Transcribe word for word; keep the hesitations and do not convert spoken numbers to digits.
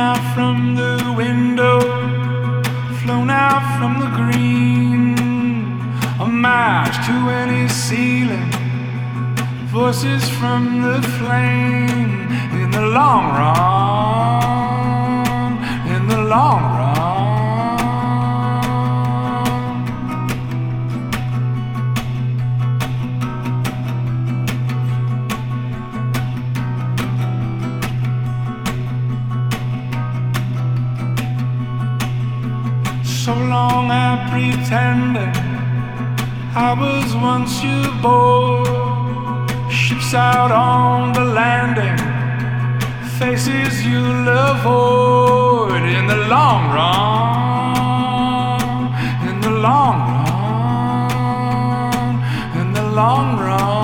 out from the window, flown out from the green, a match to any ceiling, voices from the flame. In the long run, in the long run, so long I pretended I was once your boy. Ships out on the landing, faces you'll avoid. In the long run, in the long run, in the long run.